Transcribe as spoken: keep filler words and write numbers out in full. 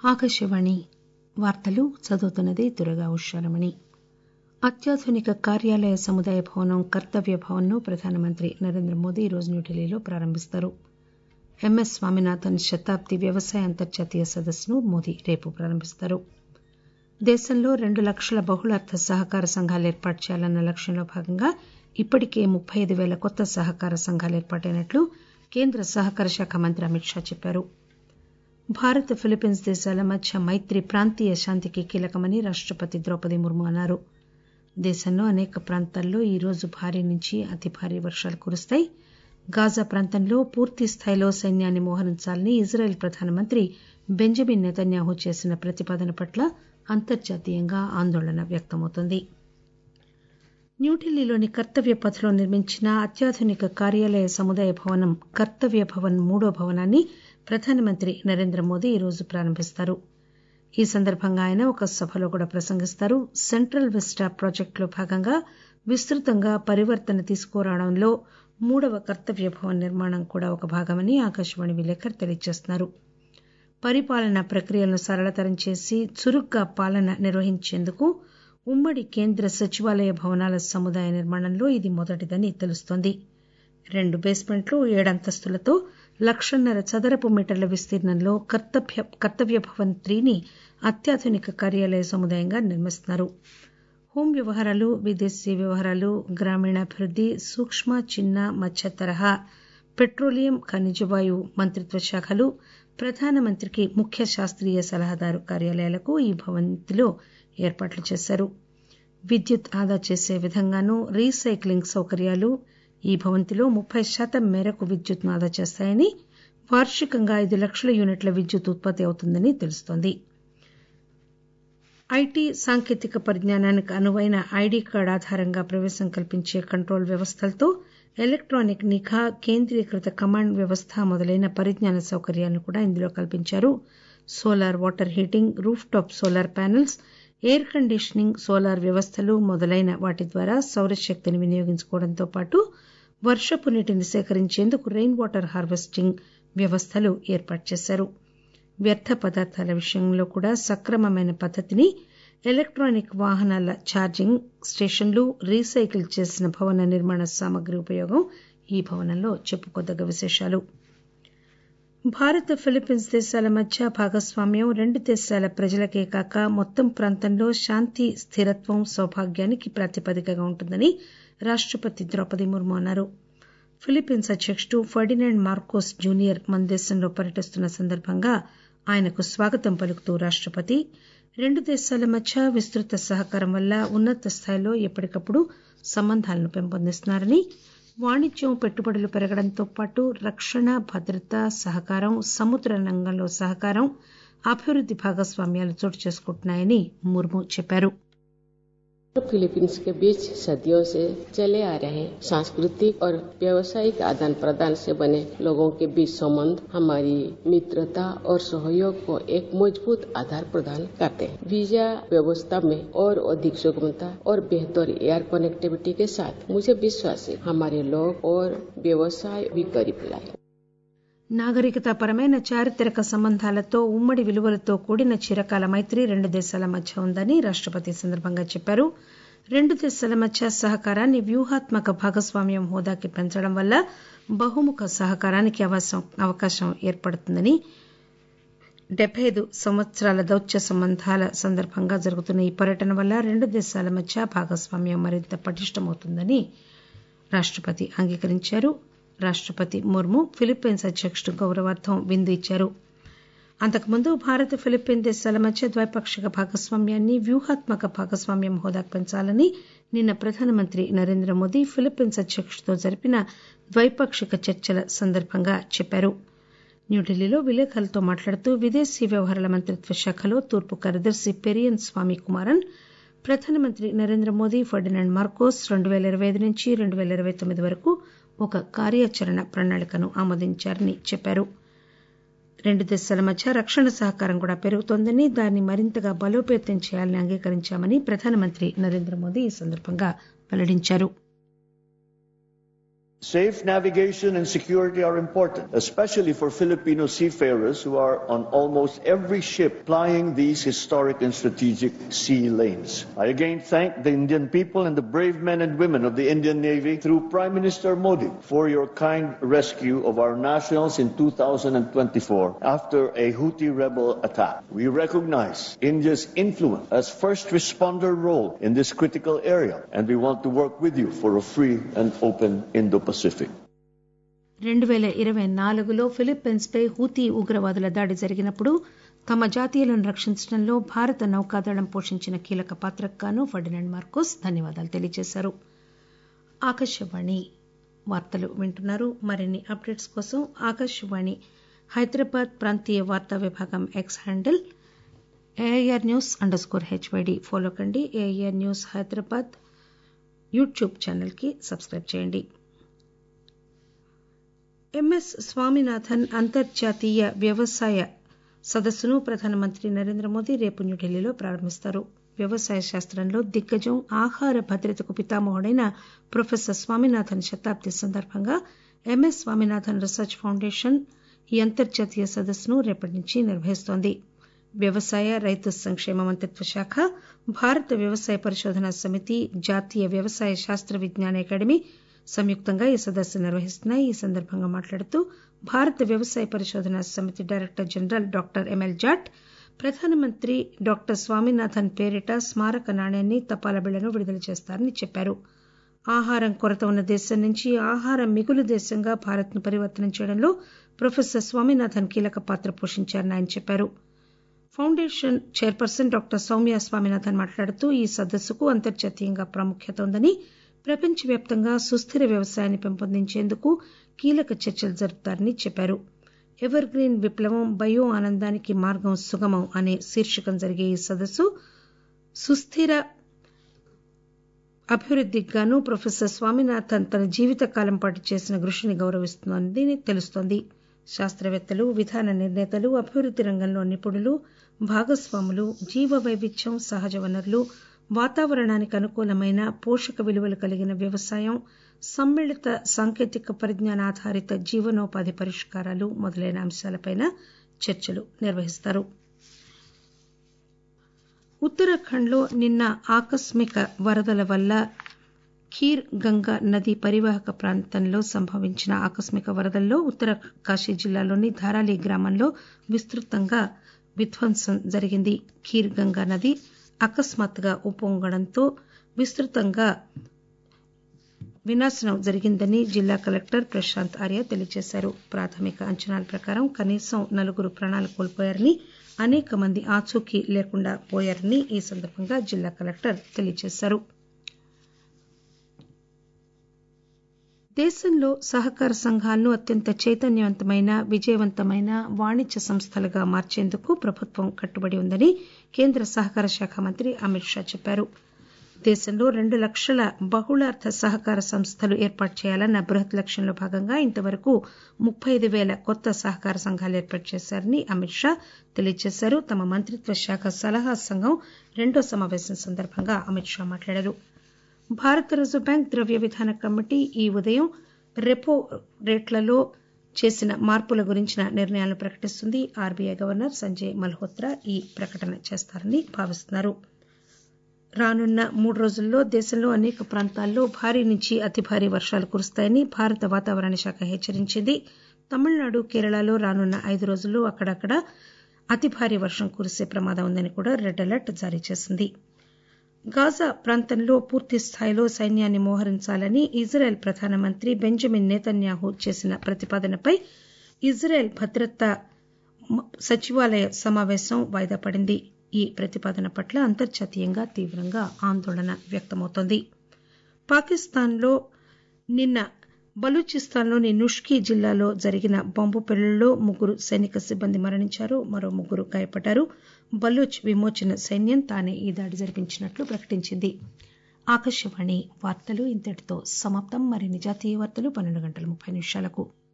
ఆకాశవాణి వార్తలు చదువుతున్నది దుర్గా ఉషారమణి. అత్యాధునిక కార్యాలయ సముదాయ భవనం కర్తవ్య భవన్ ను ప్రధానమంత్రి నరేంద్ర మోదీ ఈరోజు న్యూఢిల్లీలో ప్రారంభిస్తారు. ఎంఎస్ స్వామినాథన్ శతాబ్ది వ్యవసాయ అంతర్జాతీయ సదస్సును మోదీ రేపు ప్రారంభిస్తారు. దేశంలో రెండు లక్షల బహుళార్థ సహకార సంఘాలు ఏర్పాటు చేయాలన్న లక్ష్యంలో భాగంగా ఇప్పటికే ముప్పై ఐదు పేల కొత్త సహకార సంఘాలు ఏర్పాటైనట్లు కేంద్ర సహకార శాఖ మంత్రి అమిత్ షా చెప్పారు. భారత్ ఫిలిప్పీన్స్ దేశాల మధ్య మైత్రి ప్రాంతీయ శాంతికి కీలకమని రాష్టపతి ద్రౌపది ముర్ము అన్నారు. దేశంలో అనేక ప్రాంతాల్లో ఈరోజు భారీ నుంచి అతి భారీ వర్షాలు కురుస్తాయి. గాజా ప్రాంతంలో పూర్తి స్థాయిలో సైన్యాన్ని మోహరించాలని ఇజ్రాయెల్ ప్రధానమంత్రి బెంజమిన్ నెతన్యాహూ చేసిన ప్రతిపాదన పట్ల అంతర్జాతీయంగా ఆందోళన వ్యక్తమవుతోంది. న్యూఢిల్లీలోని కర్తవ్య పథ్లో నిర్మించిన అత్యాధునిక కార్యాలయ సముదాయ భవనం కర్తవ్య భవన్ మూడో భవనాన్ని ప్రధానమంత్రి నరేంద్ర మోదీ ఈరోజు ప్రారంభిస్తారు. ఈ సందర్భంగా ఆయన ఒక సభలో కూడా ప్రసంగిస్తారు. సెంట్రల్ విస్టా ప్రాజెక్టులో భాగంగా విస్తృతంగా పరివర్తన తీసుకురావడంలో మూడవ కర్తవ్య భవన్ నిర్మాణం కూడా ఒక భాగమని ఆకాశవాణి విలేకరి తెలియజేస్తున్నారు. పరిపాలనా ప్రక్రియలను సరళతరం చేసి చురుగ్గా పాలన నిర్వహించేందుకు ఉమ్మడి కేంద్ర సచివాలయ భవనాల సముదాయ నిర్మాణంలో ఇది మొదటిదని తెలుస్తోంది. రెండు బేస్మెంట్లు ఏడంతస్తులతో లక్షన్నర చదరపు మీటర్ల విస్తీర్ణంలో కర్తవ్య కర్తవ్య భవన్ త్రీని అత్యాధునిక కార్యాలయ సముదాయంగా నిర్మిస్తున్నారు. హోం వ్యవహారాలు, విదేశీ వ్యవహారాలు, గ్రామీణాభివృద్ది, సూక్ష్మ చిన్న మధ్య తరహా, పెట్రోలియం, ఖనిజవాయు మంత్రిత్వ శాఖలు, ప్రధానమంత్రికి ముఖ్య శాస్త్రీయ సలహాదారు కార్యాలయాలకు ఈ భవంతిలో ఏర్పాట్లు చేశారు. విద్యుత్ ఆదా చేసే విధంగానూ రీసైక్లింగ్ సౌకర్యాలు ఈ భవంతిలో ముప్పై శాతం మేరకు విద్యుత్ను ఆదా చేస్తాయని, వార్షికంగా ఐదు లక్షల యూనిట్ల విద్యుత్ ఉత్పత్తి అవుతుందని తెలుస్తోంది. ఐటీ సాంకేతిక పరిజ్ఞానానికి అనువైన ఐడీ కార్డు ఆధారంగా ప్రవేశం కల్పించే కంట్రోల్ వ్యవస్థలతో ఎలక్టానిక్ నిఘా, కేంద్రీకృత కమాండ్ వ్యవస్థ మొదలైన పరిజ్ఞాన సౌకర్యాలను కూడా ఇందులో కల్పించారు. Solar water heating, roof top solar panels, air conditioning, solar వ్యవస్థలు మొదలైన వాటి ద్వారా సౌరశక్తిని వినియోగించుకోవడంతో పాటు వర్షపు నీటిని సేకరించేందుకు రెయిన్ వాటర్ హార్వెస్టింగ్ వ్యవస్థలు ఏర్పాటు చేశారు. వ్యర్థ పదార్థాల విషయంలో కూడా సక్రమమైన పద్దతిని, ఎలక్టానిక్ వాహనాల ఛార్జింగ్ స్టేషన్లు, రీసైకిల్ చేసిన భవన నిర్మాణ సామగ్రి ఉపయోగం ఈ భవనంలో చెప్పుకోదగ్గ విశేషాలు. భారత్ ఫిలిప్పీన్స్ దేశాల మధ్య భాగస్వామ్యం రెండు దేశాల ప్రజలకే కాక మొత్తం ప్రాంతంలో శాంతి, స్థిరత్వం, సౌభాగ్యానికి ప్రాతిపదికగా ఉంటుందని రాష్టపతి ద్రౌపది ముర్ము అన్నారు. ఫిలిప్పీన్స్ అధ్యకుడు ఫెర్డినాండ్ మార్కోస్ జూనియర్ మన దేశంలో పర్యటిస్తున్న సందర్భంగా ఆయనకు స్వాగతం పలుకుతూ రాష్టపతి రెండు దేశాల మధ్య విస్తృత సహకారం వల్ల ఉన్నత స్థాయిలో ఎప్పటికప్పుడు సంబంధాలను పెంపొందిస్తున్నారని, వాణిజ్యం, పెట్టుబడులు పెరగడంతో పాటు రక్షణ, భద్రత, సహకారం, సముద్ర రంగంలో సహకారం, అభివృద్ది భాగస్వామ్యాలు చోటు చేసుకుంటున్నాయని ముర్ము చెప్పారు. फिलीपींस के बीच सदियों से चले आ रहे सांस्कृतिक और व्यावसायिक आदान प्रदान से बने लोगों के बीच संबंध हमारी मित्रता और सहयोग को एक मजबूत आधार प्रदान करते हैं. वीजा व्यवस्था में और अधिक सुगमता और बेहतर एयर कनेक्टिविटी के साथ मुझे विश्वास है हमारे लोग और व्यवसाय भी करीब लाए. నాగరికతాపరమైన చారిత్రక సంబంధాలతో, ఉమ్మడి విలువలతో కూడిన చిరకాల మైత్రి రెండు దేశాల మధ్య ఉందని రాష్టపతి సందర్భంగా చెప్పారు. రెండు దేశాల మధ్య సహకారాన్ని వ్యూహాత్మక భాగస్వామ్యం హోదాకి పెంచడం వల్ల బహుముఖ సహకారానికి అవకాశం ఏర్పడుతుందని, డెబ్బై ఐదు సంవత్సరాల దౌత్య సంబంధాల సందర్భంగా జరుగుతున్న ఈ పర్యటన వల్ల రెండు దేశాల మధ్య భాగస్వామ్యం మరింత పటిష్టమవుతుందని రాష్టపతి అంగీకరించారు. రాష్టపతి ముర్ము ఫిలిప్పీన్స్ అధ్యకుడు గౌరవార్థం విందు ఇచ్చారు. అంతకుముందు భారత్, ఫిలిప్పీన్ దేశాల మధ్య ద్వైపాక్షిక భాగస్వామ్యాన్ని వ్యూహాత్మక భాగస్వామ్యం హోదాకు పెంచాలని నిన్న ప్రధానమంత్రి నరేంద్ర మోదీ ఫిలిప్పీన్స్ అధ్యకుడితో జరిపిన ద్వైపాక్షిక చర్చల సందర్భంగా చెప్పారు. న్యూఢిల్లీలో విలేకరులతో మాట్లాడుతూ విదేశీ వ్యవహారాల మంత్రిత్వ శాఖలో తూర్పు కార్యదర్శి పెరియన్ స్వామి కుమారన్ ప్రధానమంత్రి నరేంద్ర మోదీ ఫెర్డినాండ్ మార్కోస్ రెండు పేల ఇరవై ఐదు నుంచి రెండు పేల ఇరవై తొమ్మిది వరకు ఒక కార్యాచరణ ప్రణాళికను ఆమోదించారని చెప్పారు. రెండు దేశాల మధ్య రక్షణ సహకారం కూడా పెరుగుతోందని, దాన్ని మరింతగా బలోపేతం చేయాలని అంగీకరించామని ప్రధానమంత్రి నరేంద్ర మోదీ ఈ సందర్భంగా వెల్లడించారు. Safe navigation and security are important, especially for Filipino seafarers who are on almost every ship plying these historic and strategic sea lanes. I again thank the Indian people and the brave men and women of the Indian Navy through Prime Minister Modi for your kind rescue of our nationals in two thousand twenty-four after a Houthi rebel attack. We recognize India's influence as first responder role in this critical area, and we want to work with you for a free and open Indo-Pacific. రెండు పేల ఇరవై నాలుగులో Philippines పై Houthi ఉగ్రవాదుల దాడి జరిగినప్పుడు తమ జాతీయులను రక్షించడంలో భారత నౌకాదళం పోషించిన కీలక పాత్రకు గాను ఫెర్డినాండ్ మార్కోస్ ధన్యవాదాలు తెలియజేశారు. ఆకాశవాణి వార్తలు వింటున్నారు. మరిన్ని అప్డేట్స్ కోసం ఆకాశవాణి హైదరాబాద్ ప్రాంతీయ వార్తా విభాగం X handle AIR news under score HYD follow కండి. AIR news Hyderabad YouTube channel కి సబ్స్క్రైబ్ చేయండి. ఎంఎస్ స్వామినాథన్ అంతర్జాతీయ వ్యవసాయ సదస్సును ప్రధానమంత్రి నరేంద్ర మోదీ రేపు న్యూఢిల్లీలో ప్రారంభిస్తారు. వ్యవసాయ శాస్త్రంలో దిగ్గజం, ఆహార భద్రతకు పితామహుడైన ప్రొఫెసర్ స్వామినాథన్ శతాబ్ది సందర్భంగా ఎంఎస్ స్వామినాథన్ రీసెర్చ్ ఫౌండేషన్ ఈ అంతర్జాతీయ సదస్సును రేపటి నుంచి నిర్వహిస్తోంది. వ్యవసాయ, రైతు సంక్షేమ మంత్రిత్వ శాఖ, భారత వ్యవసాయ పరిశోధనా సమితి, జాతీయ వ్యవసాయ శాస్త్ర విజ్ఞాన అకాడమీ సంయుక్తంగా ఈ సదస్సు నిర్వహిస్తున్నాయి. ఈ సందర్భంగా మాట్లాడుతూ భారత వ్యవసాయ పరిశోధనా సమితి director general doctor ML Jat ప్రధానమంత్రి డాక్టర్ స్వామినాథన్ పేరిట స్మారక నాణ్యాన్ని, తపాలా బిళ్లను విడుదల చేస్తారని చెప్పారు. ఆహారం కొరత ఉన్న దేశం నుంచి ఆహార మిగులు దేశంగా భారత్ను పరివర్తనం చేయడంలో ప్రొఫెసర్ స్వామినాథన్ కీలక పాత్ర పోషించారని ఆయన చెప్పారు. Foundation chairperson doctor Soumya Swaminathan మాట్లాడుతూ ఈ సదస్సుకు అంతర్జాతీయంగా ప్రాముఖ్యత ఉందని, ప్రపంచవ్యాప్తంగా సుస్థిర వ్యవసాయాన్ని పెంపొందించేందుకు కీలక చర్చలు జరుపుతారని చెప్పారు. ఎవర్ గ్రీన్ విప్లవం, బయో ఆనందానికి మార్గం సుగమం అనే శీర్షికన జరిగే ఈ సదస్సు సుస్థిర అభివృద్దికి గాను ప్రొఫెసర్ స్వామినాథన్ తన జీవిత కాలం పాటు చేసిన కృషిని గౌరవిస్తోందని తెలుస్తోంది. శాస్త్రవేత్తలు, విధాన నిర్ణేతలు, అభివృద్ది రంగంలో నిపుణులు, భాగస్వాములు, జీవ వైవిధ్యం, సహజ వనరులు, వాతావరణానికి అనుకూలమైన పోషక విలువలు కలిగిన వ్యవసాయం, సమ్మిళిత సాంకేతిక పరిజ్ఞాన ఆధారిత జీవనోపాధి పరిష్కారాలు మొదలైన అంశాలపై చర్చలు నిర్వహిస్తారు. ఉత్తరాఖండ్లో నిన్న ఆకస్మిక వరదల వల్ల ఖీర్ గంగా నది పరివాహక ప్రాంతంలో సంభవించిన ఆకస్మిక వరదల్లో ఉత్తర కాశీ జిల్లాలోని ధారాలి గ్రామంలో విస్తృతంగా విధ్వంసం జరిగింది. ఖీర్ గంగా నది అకస్మాత్తుగా ఉప్పొంగడంతో విస్తృతంగా వినాశనం జరిగిందని జిల్లా కలెక్టర్ ప్రశాంత్ ఆర్య తెలియజేశారు. ప్రాథమిక అంచనాల ప్రకారం కనీసం నలుగురు ప్రాణాలు కోల్పోయారని, అనేక మంది ఆచూకీ లేకుండా పోయారని ఈ సందర్భంగా జిల్లా కలెక్టర్ తెలియజేశారు. దేశంలో సహకార సంఘాలను అత్యంత చైతన్యవంతమైన, విజయవంతమైన వాణిజ్య సంస్థలుగా మార్చేందుకు ప్రభుత్వం కట్టుబడి ఉందని కేంద్ర సహకార శాఖ మంత్రి అమిత్ షా చెప్పారు. దేశంలో రెండు లక్షల బహుళార్థ సహకార సంస్థలు ఏర్పాటు చేయాలన్న బృహత్ లక్ష్యంలో భాగంగా ఇంతవరకు ముప్పై ఐదు పేల కొత్త సహకార సంఘాలు ఏర్పాటు చేశారని అమిత్ షా తెలియజేశారు. తమ మంత్రిత్వ శాఖ సలహా సంఘం రెండో సమావేశం సందర్భంగా అమిత్ షా మాట్లాడారు. భారత రిజర్వు బ్యాంక్ ద్రవ్య విధాన కమిటీ ఈ ఉదయం రెపో రేట్లలో చేసిన మార్పుల గురించిన నిర్ణయాలను ప్రకటిస్తుంది. ఆర్బీఐ గవర్నర్ సంజయ్ మల్హోత్రా ఈ ప్రకటన చేస్తారని భావిస్తున్నారు. రానున్న మూడు రోజుల్లో దేశంలో అనేక ప్రాంతాల్లో భారీ నుంచి అతి భారీ వర్షాలు కురుస్తాయని భారత వాతావరణ శాఖ హెచ్చరించింది. తమిళనాడు, కేరళలో రానున్న ఐదు రోజుల్లో అక్కడక్కడ అతి భారీ వర్షం కురిసే ప్రమాదం ఉందని కూడా రెడ్ అలర్ట్ జారీ చేసింది. గాజా ప్రాంతంలో పూర్తి స్థాయిలో సైన్యాన్ని మోహరించాలని ఇజ్రాయెల్ ప్రధానమంత్రి బెంజమిన్ నెతన్యాహు చేసిన ప్రతిపాదనపై ఇజ్రాయెల్ భద్రతా సచివాలయ సమావేశం వాయిదా పడింది. ఈ ప్రతిపాదన పట్ల అంతర్జాతీయంగా తీవ్రంగా ఆందోళన వ్యక్తమవుతోంది. పాకిస్తాన్లో నిన్న బలూచిస్తాన్లోని నుష్కీ జిల్లాలో జరిగిన బాంబు పేలుళ్లలో ముగ్గురు సైనిక సిబ్బంది మరణించారు, మరో ముగ్గురు గాయపడ్డారు. బలూచ్ విమోచన సైన్యం తానే ఈ దాడి జరిపించినట్లు ప్రకటించింది. ఆకాశవాణి వార్తలు ఇంతటితో సమాప్తం. మరిన్ని జాతీయ వార్తలు పన్నెండు గంటల ముప్పై నిమిషాలకు.